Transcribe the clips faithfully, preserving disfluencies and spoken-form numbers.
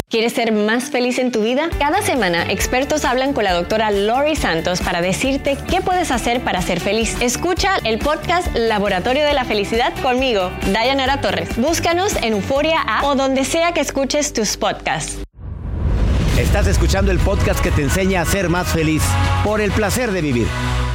¿Quieres ser más feliz en tu vida? Cada semana, expertos hablan con la doctora Lori Santos para decirte qué puedes hacer para ser feliz. Escucha el podcast Laboratorio de la Felicidad conmigo, Dayanara Torres. Búscanos en Euforia App o donde sea que escuches tus podcasts. Estás escuchando el podcast que te enseña a ser más feliz por el placer de vivir.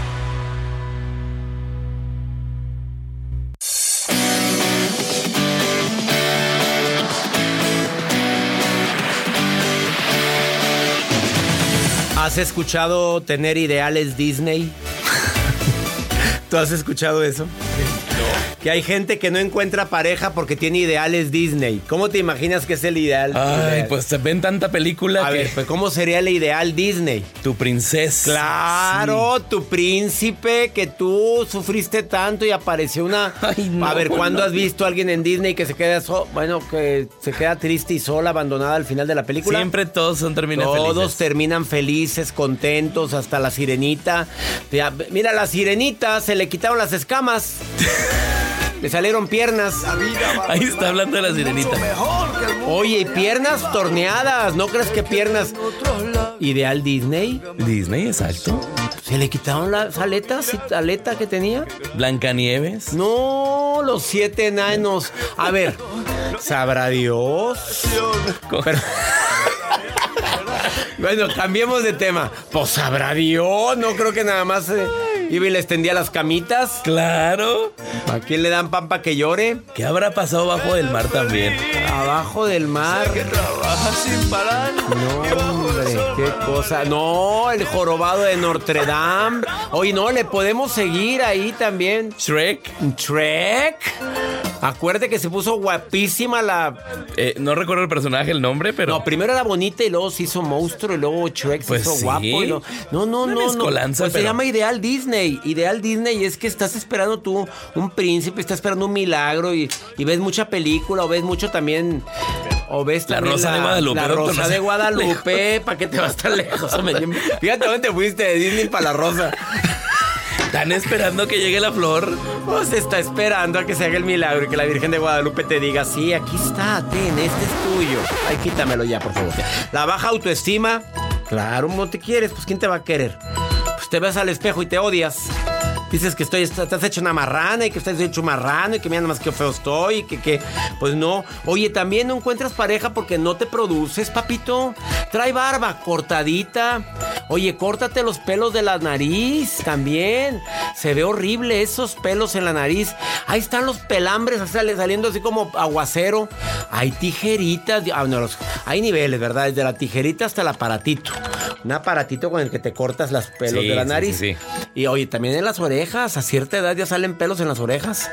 ¿Has escuchado tener ideales Disney? ¿Tú has escuchado eso? No. Que hay gente que no encuentra pareja porque tiene ideales Disney. ¿Cómo te imaginas que es el ideal? Ay, ideal? pues se ven tanta película A que... ver, pues ¿cómo sería el ideal Disney? Tu princesa. Claro, sí. Tu príncipe, que tú sufriste tanto y apareció una... Ay, no, a ver, ¿cuándo no. has visto a alguien en Disney que se queda so... bueno, que se queda triste y sola, abandonada al final de la película? Siempre todos son terminan Todos felices. terminan felices, contentos, hasta la sirenita. Mira, la sirenita se le quitaron las escamas. Le salieron piernas. Ahí está hablando de la sirenita. Oye, y piernas torneadas. ¿No crees que piernas? ¿Ideal Disney? Disney, exacto. ¿Se le quitaron las aletas? ¿Aleta que tenía? Blancanieves. No, los siete enanos. A ver, ¿sabrá Dios? Pero... Bueno, cambiemos de tema. Pues sabrá Dios. No creo que nada más eh, iba y le extendía las camitas. Claro. ¿A quién le dan pan para que llore? ¿Qué habrá pasado bajo del mar también? Abajo del mar. Que trabaja sin parar. No, hombre, qué cosa. No, el jorobado de Notre Dame. Oye, no, le podemos seguir ahí también. Shrek. Shrek. Acuérdate que se puso guapísima la... Eh, no recuerdo el personaje, el nombre, pero... No, primero era bonita y luego se hizo monstruo y luego Shrek Pues se hizo sí. guapo. Y lo... No, no, Una no, no. mezcolanza, Pues pero... se llama Ideal Disney. Ideal Disney es que estás esperando tú un príncipe, estás esperando un milagro y, y ves mucha película o ves mucho también... O ves La también Rosa de Guadalupe. La doctor, Rosa no de sé. Guadalupe. ¿Para qué te vas tan lejos? Fíjate dónde te fuiste de Disney para la Rosa. Están esperando que llegue la flor. Pues está esperando a que se haga el milagro y que la Virgen de Guadalupe te diga, sí, aquí está, ten, este es tuyo. Ay, quítamelo ya, por favor. La baja autoestima. Claro, no te quieres, pues ¿quién te va a querer? Pues te ves al espejo y te odias. Dices que estoy, estás hecho una marrana y que estás hecho un marrano y que mira nada más que feo estoy y que, que, pues no. Oye, también no encuentras pareja porque no te produces, papito. Trae barba cortadita. Oye, córtate los pelos de la nariz también. Se ve horrible esos pelos en la nariz. Ahí están los pelambres saliendo así como aguacero. Hay tijeritas. Ah, no, los, hay niveles, ¿verdad? Desde la tijerita hasta el aparatito. Un aparatito con el que te cortas los pelos sí, de la sí, nariz. Sí, sí. Y oye, también en las orejas. A cierta edad ya salen pelos en las orejas.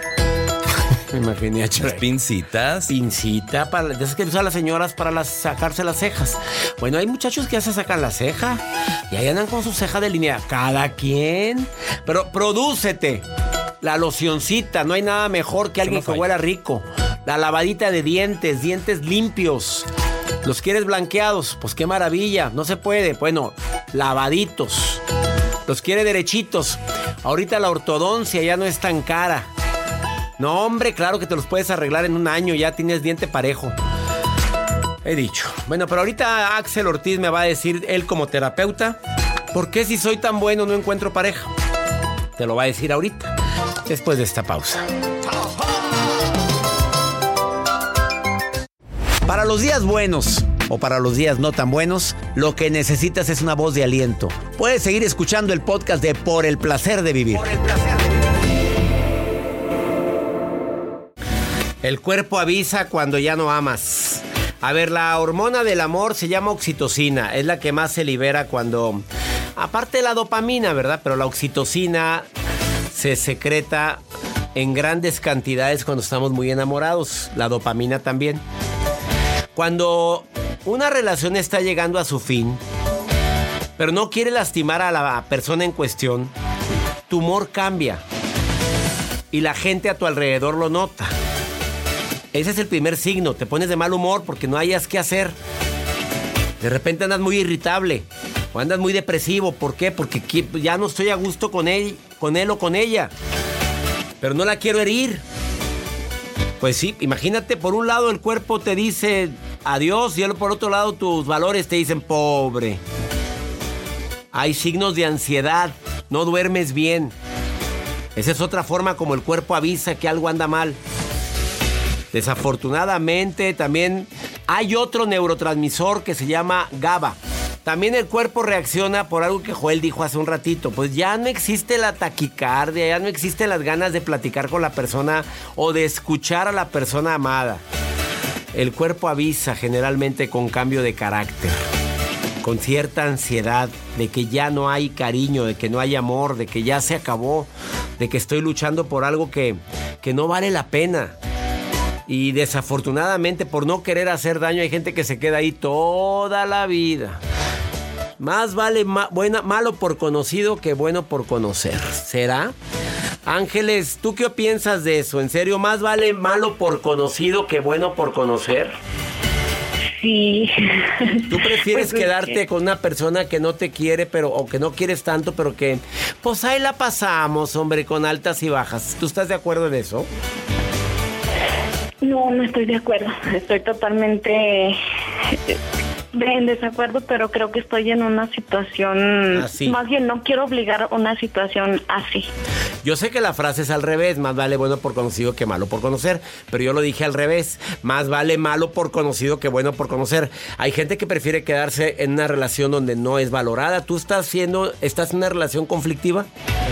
Me imaginé a Las Shrek. pincitas. Pincita para de esas que usan las señoras para las, sacarse las cejas. Bueno, hay muchachos que ya se sacan la ceja y ahí andan con su ceja delineada. Cada quien. Pero prodúcete. La locioncita, no hay nada mejor que alguien que huela rico. La lavadita de dientes, dientes limpios. ¿Los quieres blanqueados? Pues qué maravilla. No se puede. Bueno, lavaditos. ¿Los quiere derechitos? Ahorita la ortodoncia ya no es tan cara. No, hombre, claro que te los puedes arreglar en un año. Ya tienes diente parejo. He dicho. Bueno, pero ahorita Axel Ortiz me va a decir, él como terapeuta, ¿por qué si soy tan bueno no encuentro pareja? Te lo va a decir ahorita, después de esta pausa. Para los días buenos o para los días no tan buenos, lo que necesitas es una voz de aliento. Puedes seguir escuchando el podcast de Por el Placer de Vivir. Por el placer de vivir. El cuerpo avisa cuando ya no amas. A ver, la hormona del amor se llama oxitocina. Es la que más se libera cuando... Aparte de la dopamina, ¿verdad? Pero la oxitocina se secreta en grandes cantidades cuando estamos muy enamorados. La dopamina también. Cuando una relación está llegando a su fin, pero no quiere lastimar a la persona en cuestión, tu humor cambia. Y la gente a tu alrededor lo nota. Ese es el primer signo. Te pones de mal humor porque no hayas qué hacer. De repente andas muy irritable o andas muy depresivo. ¿Por qué? Porque ya no estoy a gusto con él, con él o con ella. Pero no la quiero herir. Pues sí, imagínate, por un lado el cuerpo te dice, adiós, y por otro lado tus valores te dicen pobre. Hay signos de ansiedad, no duermes bien. Esa es otra forma como el cuerpo avisa que algo anda mal. Desafortunadamente también hay otro neurotransmisor que se llama GABA. También el cuerpo reacciona por algo que Joel dijo hace un ratito. Pues ya no existe la taquicardia, ya no existen las ganas de platicar con la persona o de escuchar a la persona amada. El cuerpo avisa generalmente con cambio de carácter, con cierta ansiedad de que ya no hay cariño, de que no hay amor, de que ya se acabó, de que estoy luchando por algo que, que no vale la pena. Y desafortunadamente, por no querer hacer daño, hay gente que se queda ahí toda la vida. Más vale ma- buena, malo por conocido que bueno por conocer. ¿Será? Ángeles, ¿tú qué piensas de eso? ¿En serio, más vale malo por conocido que bueno por conocer? Sí. ¿Tú prefieres Pues, quedarte que... con una persona que no te quiere, pero o que no quieres tanto, pero que pues ahí la pasamos, hombre, con altas y bajas? ¿Tú estás de acuerdo en eso? No, no estoy de acuerdo. Estoy totalmente en desacuerdo, pero creo que estoy en una situación... Así. Más bien, no quiero obligar a una situación así. Yo sé que la frase es al revés, más vale bueno por conocido que malo por conocer, pero yo lo dije al revés, más vale malo por conocido que bueno por conocer. Hay gente que prefiere quedarse en una relación donde no es valorada. ¿Tú estás siendo, estás en una relación conflictiva?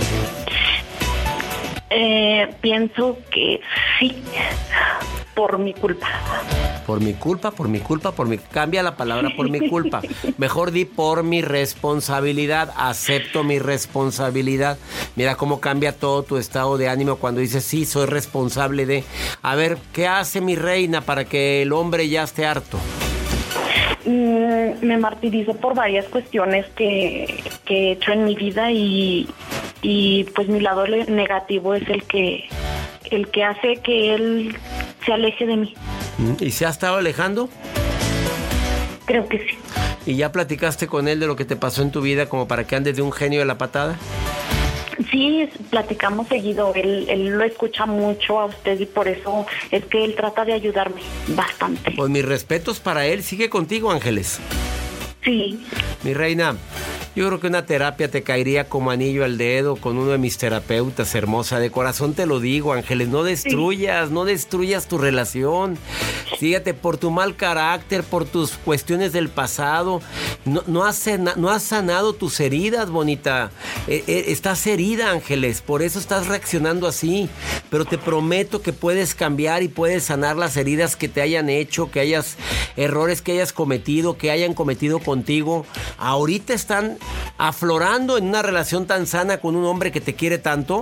Eh, pienso que sí, por mi culpa. Por mi culpa, por mi culpa, por mi... Cambia la palabra por mi culpa. Mejor di por mi responsabilidad. Acepto mi responsabilidad. Mira cómo cambia todo tu estado de ánimo cuando dices, sí, soy responsable de... A ver, ¿qué hace mi reina para que el hombre ya esté harto? Mm, me martirizo por varias cuestiones que, que he hecho en mi vida y, y pues mi lado negativo es el que, el que hace que él se aleje de mí. ¿Y se ha estado alejando? Creo que sí. ¿Y ya platicaste con él de lo que te pasó en tu vida como para que andes de un genio de la patada? Sí, platicamos seguido. Él, él lo escucha mucho a usted y por eso es que él trata de ayudarme bastante. Pues mis respetos para él. Sigue contigo, Ángeles. Sí. Mi reina, yo creo que una terapia te caería como anillo al dedo con uno de mis terapeutas, hermosa. De corazón te lo digo, Ángeles, no destruyas, sí. no destruyas tu relación. Fíjate, por tu mal carácter, por tus cuestiones del pasado, no, no, has, no has sanado tus heridas, bonita. Eh, eh, estás herida, Ángeles, por eso estás reaccionando así. Pero te prometo que puedes cambiar y puedes sanar las heridas que te hayan hecho, que hayas, errores que hayas cometido, que hayan cometido contigo. Ahorita están aflorando en una relación tan sana con un hombre que te quiere tanto.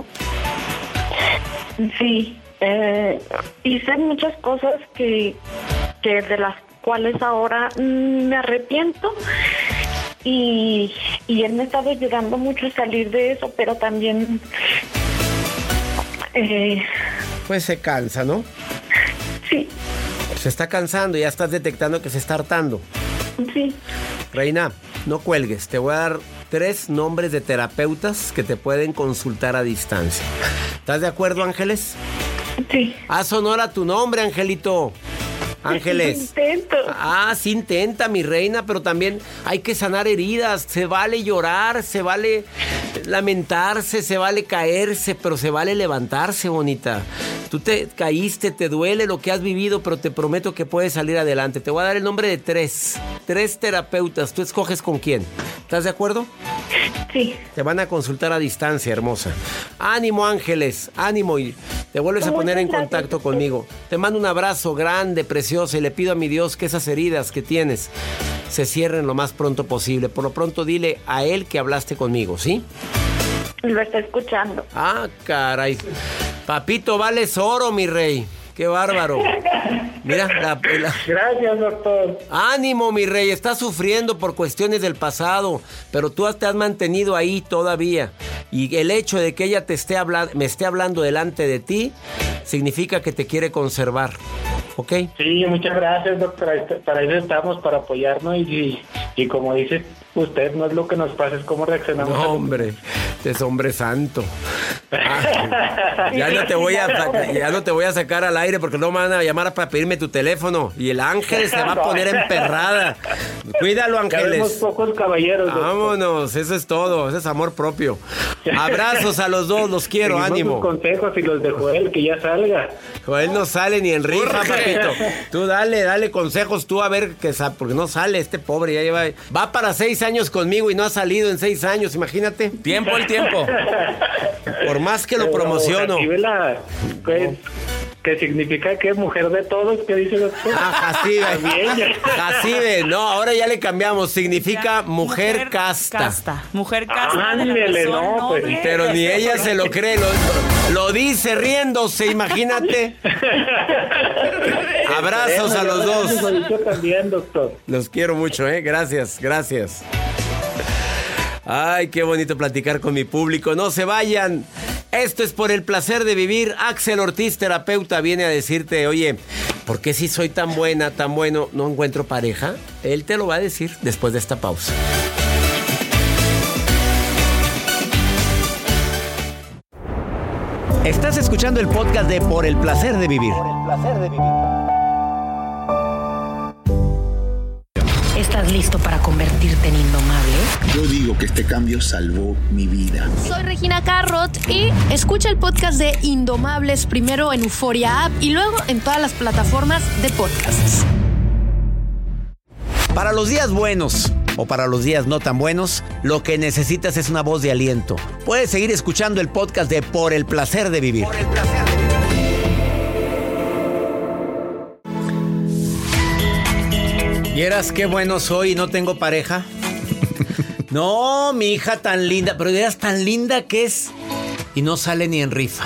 Sí, eh, hice muchas cosas que, que de las cuales ahora mm, me arrepiento y, y él me ha estado ayudando mucho a salir de eso, pero también eh, pues se cansa, ¿no? Sí. Se está cansando, ya estás detectando que se está hartando. Sí. Reina, no cuelgues, te voy a dar tres nombres de terapeutas que te pueden consultar a distancia. ¿Estás de acuerdo, Ángeles? Sí. Haz honor a tu nombre, Angelito. Ángeles. Intento. Ah, sí intenta, mi reina, pero también hay que sanar heridas. Se vale llorar, se vale lamentarse, se vale caerse, pero se vale levantarse, bonita. Tú te caíste, te duele lo que has vivido, pero te prometo que puedes salir adelante. Te voy a dar el nombre de tres, tres terapeutas. Tú escoges con quién. ¿Estás de acuerdo? Sí. Te van a consultar a distancia, hermosa. Ánimo, Ángeles, ánimo, y te vuelves a poner en contacto conmigo. Te mando un abrazo grande, precioso, y le pido a mi Dios que esas heridas que tienes se cierren lo más pronto posible. Por lo pronto dile a él que hablaste conmigo, ¿sí? Lo está escuchando. Ah, caray. Papito, vales oro, mi rey. ¡Qué bárbaro! Mira, la, la... Gracias, doctor. Ánimo, mi rey. Estás sufriendo por cuestiones del pasado, pero tú te has mantenido ahí todavía. Y el hecho de que ella te esté habla... me esté hablando delante de ti significa que te quiere conservar. ¿Ok? Sí, muchas gracias, doctora. Para eso estamos, para apoyarnos. Y, y como dice usted, no es lo que nos pasa, es cómo reaccionamos. No, hombre, es hombre santo. Ah, ya no te voy a saca- ya no te voy a sacar al aire porque no me van a llamar para pedirme tu teléfono y el Ángel se va a poner emperrada. Cuídalo, Ya vemos Ángeles. pocos caballeros. doctor. Vámonos, eso es todo, eso es amor propio. Abrazos a los dos, los quiero, Seguimos ánimo. sus consejos y los de Joel, que ya salga. Joel no sale ni en rifa, Urge. papito. Tú dale, dale consejos tú a ver que sa- porque no sale este pobre, ya lleva va para seis años conmigo y no ha salido en seis años, imagínate. Tiempo el tiempo. Por más que lo Pero, promociono. Jacibela, pues, ¿qué significa que mujer de todos? ¿Qué dice doctor? Ah, Jacibe. También. Jacibe, no, ahora ya le cambiamos. Significa Ya, mujer, casta. casta. Mujer casta. de la Ándele, persona no, pues. noble. Pero ni ella se lo cree, lo, lo dice riéndose, imagínate. Abrazos a los Gracias, dos. Yo también, doctor. Los quiero mucho, ¿eh? Gracias, gracias. Ay, qué bonito platicar con mi público. No se vayan. Esto es Por el Placer de Vivir. Axel Ortiz, terapeuta, viene a decirte, oye, ¿por qué si soy tan buena, tan bueno, no encuentro pareja? Él te lo va a decir después de esta pausa. Estás escuchando el podcast de Por el Placer de Vivir. ¿Estás listo para convertirte en indomable? Yo digo que este cambio salvó mi vida. Soy Regina Carrot y escucha el podcast de Indomables primero en Euforia App y luego en todas las plataformas de podcasts. Para los días buenos o para los días no tan buenos, lo que necesitas es una voz de aliento. Puedes seguir escuchando el podcast de Por el Placer de Vivir. ¿Vieras qué bueno soy y no tengo pareja? No, mi hija tan linda, pero vieras tan linda que es y no sale ni en rifa.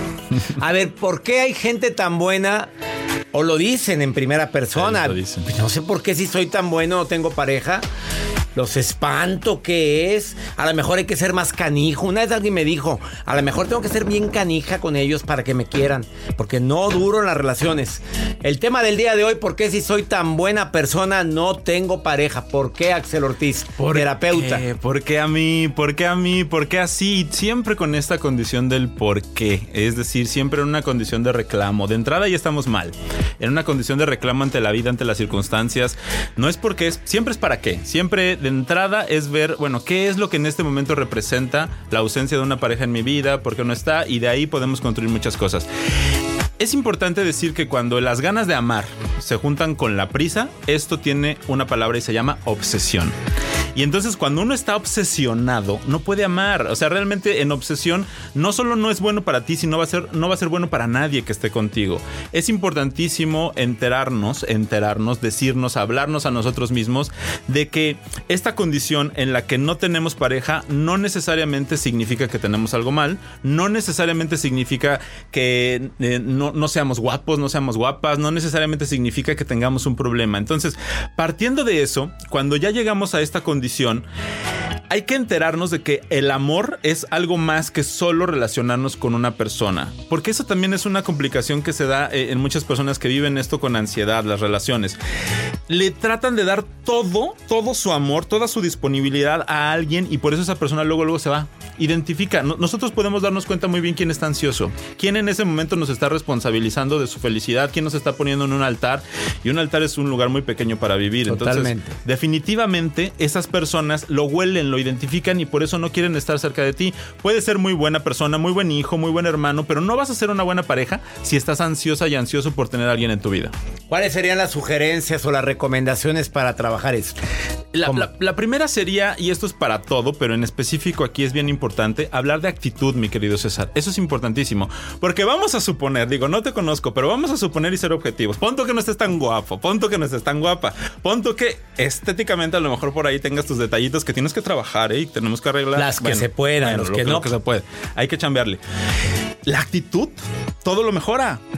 A ver, ¿por qué hay gente tan buena? O lo dicen en primera persona. Sí, lo dicen. No sé por qué si soy tan bueno o tengo pareja. Los espanto que es. A lo mejor hay que ser más canijo. Una vez alguien me dijo, a lo mejor tengo que ser bien canija con ellos para que me quieran, porque no duro en las relaciones. El tema del día de hoy, ¿por qué si soy tan buena persona no tengo pareja? ¿Por qué, Axel Ortiz, terapeuta? Qué? ¿Por qué a mí? ¿Por qué a mí? ¿Por qué así? Siempre con esta condición del por qué. Es decir, siempre en una condición de reclamo. De entrada ya estamos mal. En una condición de reclamo ante la vida, ante las circunstancias. No es porque es, siempre es para qué. Siempre de entrada es ver, bueno, qué es lo que en este momento representa la ausencia de una pareja en mi vida, por qué no está, y de ahí podemos construir muchas cosas. Es importante decir que cuando las ganas de amar se juntan con la prisa, esto tiene una palabra y se llama obsesión. Y entonces cuando uno está obsesionado, no puede amar. O sea, realmente en obsesión no solo no es bueno para ti, sino va a ser, no va a ser bueno para nadie que esté contigo. Es importantísimo enterarnos, enterarnos, decirnos, hablarnos a nosotros mismos de que esta condición en la que no tenemos pareja no necesariamente significa que tenemos algo mal, no necesariamente significa que eh, no, no seamos guapos, no seamos guapas, no necesariamente significa que tengamos un problema. Entonces, partiendo de eso, cuando ya llegamos a esta condición, hay que enterarnos de que el amor es algo más que solo relacionarnos con una persona, porque eso también es una complicación que se da en muchas personas que viven esto con ansiedad, las relaciones. Le tratan de dar todo, todo su amor, toda su disponibilidad a alguien y por eso esa persona luego, luego se va. Identifica, nosotros podemos darnos cuenta muy bien quién está ansioso, quién en ese momento nos está responsabilizando de su felicidad, quién nos está poniendo en un altar, y un altar es un lugar muy pequeño para vivir. Totalmente. Entonces, definitivamente esas personas lo huelen, lo identifican y por eso no quieren estar cerca de ti. Puedes ser muy buena persona, muy buen hijo, muy buen hermano, pero no vas a ser una buena pareja si estás ansiosa y ansioso por tener a alguien en tu vida. ¿Cuáles serían las sugerencias o las recomendaciones para trabajar esto? La, la, la primera sería, y esto es para todo, pero en específico aquí es bien importante, hablar de actitud, mi querido César. Eso es importantísimo, porque vamos a suponer, digo, no te conozco, pero vamos a suponer y ser objetivos. Pon tú que no estés tan guapo, pon tú que no estés tan guapa, pon tú que estéticamente a lo mejor por ahí tengas tus detallitos que tienes que trabajar, ¿eh? Y tenemos que arreglar. Las que bueno, se puedan, bueno, los lo que que no. Lo que se puede. Hay que chambearle. La actitud, todo lo mejora.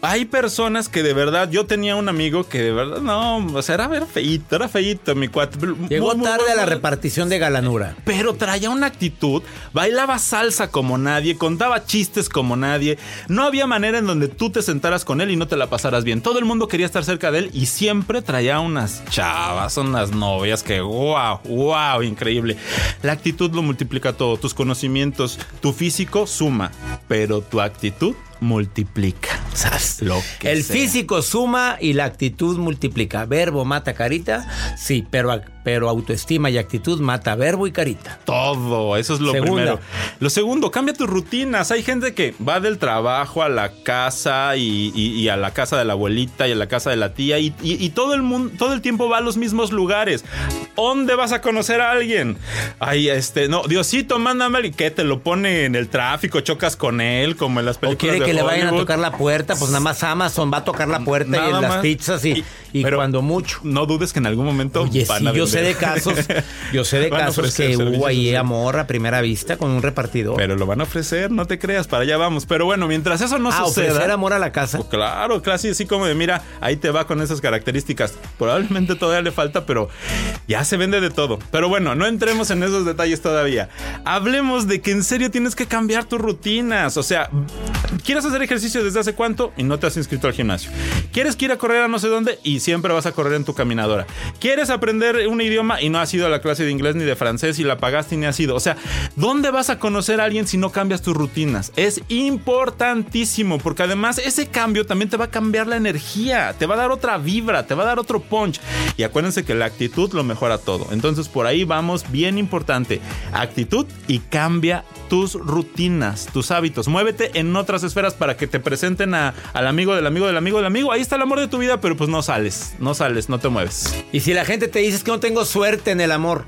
hay personas que de verdad, yo tenía un amigo que de verdad, no, o sea, era, era feíto, era feíto mi cuate. Llegó muy, tarde muy, a la muy, repartición de galanura. Pero traía una actitud, bailaba salsa como nadie, contaba chistes como nadie. No había manera en donde tú te sentaras con él y no te la pasaras bien. Todo el mundo quería estar cerca de él y siempre traía unas chavas, unas novias que wow, wow, increíble. La actitud lo multiplica todo, tus conocimientos, tu físico suma, pero tu actitud multiplica. ¿Sabes? Lo que El sea. físico suma y la actitud multiplica. Verbo mata carita, sí, pero, pero autoestima y actitud mata verbo y carita. Todo, eso es lo Segunda. primero. Lo segundo, cambia tus rutinas. Hay gente que va del trabajo a la casa y, y, y a la casa de la abuelita y a la casa de la tía y, y, y todo el mundo, todo el tiempo va a los mismos lugares. ¿Dónde vas a conocer a alguien? Ay, este, no, Diosito, mándame y que te lo pone en el tráfico, chocas con él, como en las O películas quiere de que le vayan a Hollywood. tocar la puerta, pues nada más Amazon va a tocar la puerta Nada y en las más. pizzas y, y pero cuando mucho. No dudes que en algún momento Oye, van sí, a yo sé de vender. casos, yo sé de Van a casos ofrecer que servicios hubo ahí así. amor a primera vista con un repartidor. Pero lo van a ofrecer, no te creas, para allá vamos. Pero bueno, mientras eso no ah, suceda. ofrecer amor a la casa. Oh, claro, casi así como de mira, ahí te va con esas características. Probablemente todavía le falta, pero ya se vende de todo. Pero bueno, no entremos en esos detalles todavía. Hablemos de que en serio tienes que cambiar tus rutinas. O sea, ¿quieres hacer ejercicio desde hace cuánto y no te has inscrito al gimnasio? ¿Quieres que ir a correr a no sé dónde y siempre vas a correr en tu caminadora? ¿Quieres aprender un idioma y no has ido a la clase de inglés ni de francés y la pagaste y ni has ido? O sea, ¿dónde vas a conocer a alguien si no cambias tus rutinas? Es importantísimo porque además ese cambio también te va a cambiar la energía, te va a dar otra vibra, te va a dar otro punch. Y acuérdense que la actitud lo mejora todo. Entonces por ahí vamos, bien importante. Actitud y cambia tus rutinas, tus hábitos. Muévete en otras esferas para que te presenten a, al amigo del amigo del amigo del amigo. Ahí está el amor de tu vida, pero pues no sales, no sales, no te mueves. Y si la gente te dice es que no tengo suerte en el amor.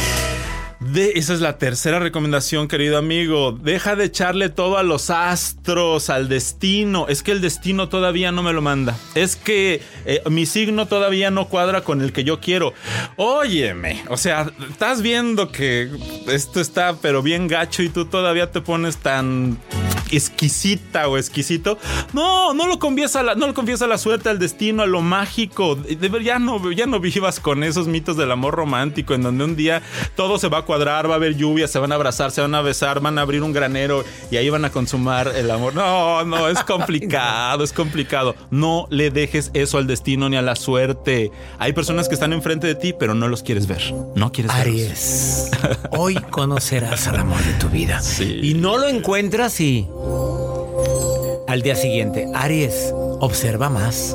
De, esa es la tercera recomendación, querido amigo. Deja de echarle todo a los astros, al destino. Es que el destino todavía no me lo manda. Es que eh, mi signo todavía no cuadra con el que yo quiero. Óyeme, o sea, estás viendo que esto está pero bien gacho y tú todavía te pones tan exquisita o exquisito. No, no lo confías a la, no lo confías a la suerte, al destino, a lo mágico. De, ya, no, ya no vivas con esos mitos del amor romántico en donde un día todo se va a cuadrar, va a haber lluvia, se van a abrazar, se van a besar, van a abrir un granero y ahí van a consumar el amor. No, no, es complicado, es complicado. No le dejes eso al destino ni a la suerte. Hay personas que están enfrente de ti, pero no los quieres ver. No quieres verlos. Aries, hoy conocerás al amor de tu vida. Sí. Y no lo encuentras y al día siguiente, Aries, observa más.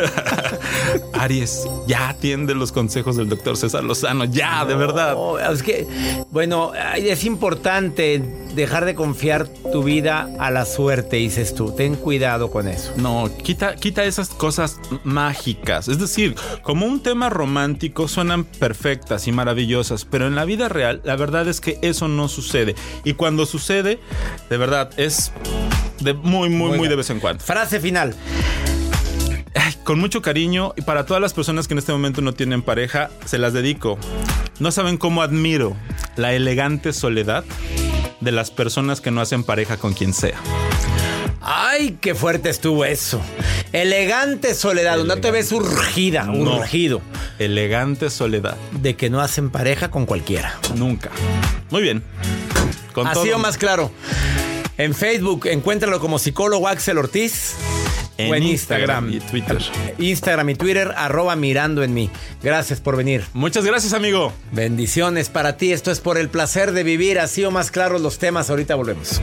Aries, ya atiende los consejos del doctor César Lozano, ya, de verdad. No, es que, bueno, es importante dejar de confiar tu vida a la suerte, dices tú. Ten cuidado con eso. No, quita, quita esas cosas mágicas. Es decir, como un tema romántico suenan perfectas y maravillosas, pero en la vida real, la verdad es que eso no sucede. Y cuando sucede, de verdad, es de muy, muy, muy, muy de vez en cuando. Frase final. Ay, con mucho cariño, y para todas las personas que en este momento no tienen pareja, se las dedico. No saben cómo admiro la elegante soledad de las personas que no hacen pareja con quien sea. Ay, qué fuerte estuvo eso. Elegante soledad, Elegante. no te ves urgida, No. urgido. Elegante soledad. De que no hacen pareja con cualquiera. Nunca. Muy bien. Con Así todo. o más claro. En Facebook, encuéntralo como psicólogo Axel Ortiz. En o en Instagram Instagram. y Twitter. Instagram y Twitter, arroba mirando en mí. Gracias por venir. Muchas gracias, amigo. Bendiciones para ti. Esto es por el placer de vivir. Así o más claros los temas. Ahorita volvemos.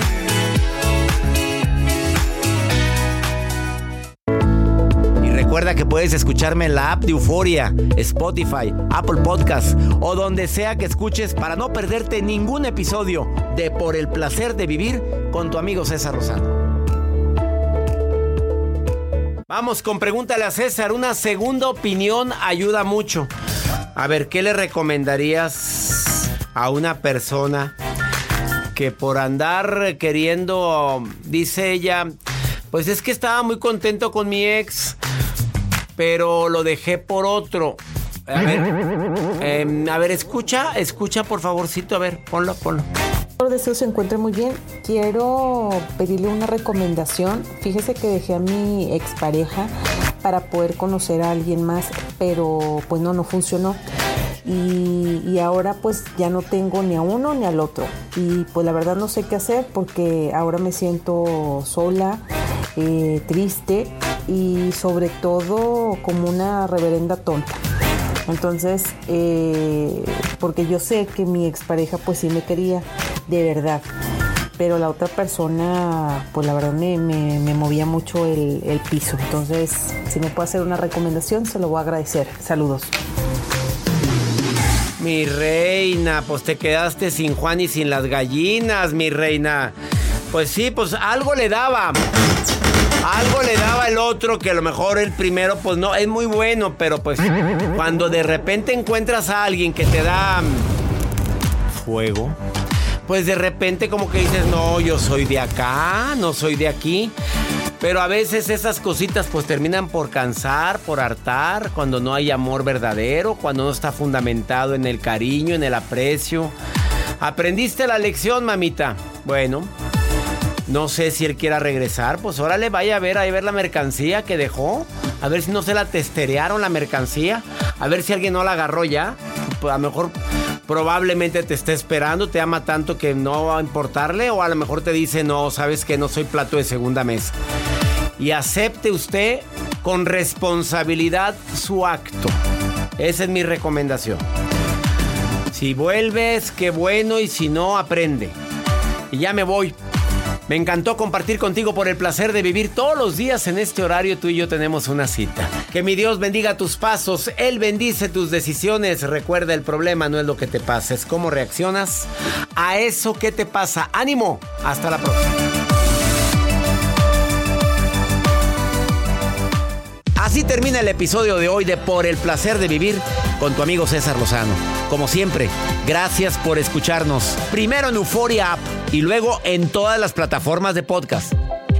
Y recuerda que puedes escucharme en la app de Euforia, Spotify, Apple Podcast o donde sea que escuches para no perderte ningún episodio de Por el placer de vivir con tu amigo César Lozano. Vamos con Pregúntale a César. Una segunda opinión ayuda mucho. A ver, ¿qué le recomendarías a una persona que por andar queriendo, dice ella, pues es que estaba muy contento con mi ex, pero lo dejé por otro? A ver, eh, a ver, escucha, escucha por favorcito, a ver, ponlo, ponlo. Milagro, deseo se encuentre muy bien. Quiero pedirle una recomendación. Fíjese que dejé a mi expareja para poder conocer a alguien más, pero pues no, no funcionó. Y, y ahora pues ya no tengo ni a uno ni al otro. Y pues la verdad no sé qué hacer porque ahora me siento sola, eh, triste y sobre todo como una reverenda tonta. Entonces, eh, porque yo sé que mi expareja pues sí me quería de verdad, pero la otra persona pues la verdad me, me, me movía mucho el, el piso. Entonces, si me puede hacer una recomendación, se lo voy a agradecer. Saludos. Mi reina, pues te quedaste sin Juan y sin las gallinas, mi reina. Pues sí, pues algo le daba. Algo le daba el otro que a lo mejor el primero pues no, es muy bueno, pero pues cuando de repente encuentras a alguien que te da fuego, pues de repente como que dices, no, yo soy de acá, no soy de aquí. Pero a veces esas cositas pues terminan por cansar, por hartar, cuando no hay amor verdadero, cuando no está fundamentado en el cariño, en el aprecio. ¿Aprendiste la lección, mamita? Bueno, no sé si él quiera regresar, pues órale, vaya a ver, a ver la mercancía que dejó. A ver si no se la testerearon la mercancía. A ver si alguien no la agarró ya. Pues a lo mejor probablemente te esté esperando, te ama tanto que no va a importarle. O a lo mejor te dice, no, sabes que no soy plato de segunda mesa. Y acepte usted con responsabilidad su acto. Esa es mi recomendación. Si vuelves, qué bueno, y si no, aprende. Y ya me voy. Me encantó compartir contigo por el placer de vivir todos los días en este horario. Tú y yo tenemos una cita. Que mi Dios bendiga tus pasos. Él bendice tus decisiones. Recuerda, el problema no es lo que te pasa, es cómo reaccionas a eso que te pasa. ¡Ánimo! Hasta la próxima. Así termina el episodio de hoy de Por el placer de vivir con tu amigo César Lozano. Como siempre, gracias por escucharnos. Primero en Euforia App y luego en todas las plataformas de podcast.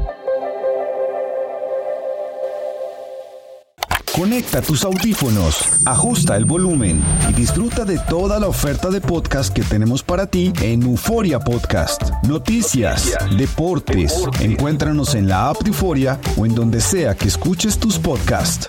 Conecta tus audífonos, ajusta el volumen y disfruta de toda la oferta de podcast que tenemos para ti en Euforia Podcast. Noticias, deportes, encuéntranos en la app de Euforia o en donde sea que escuches tus podcasts.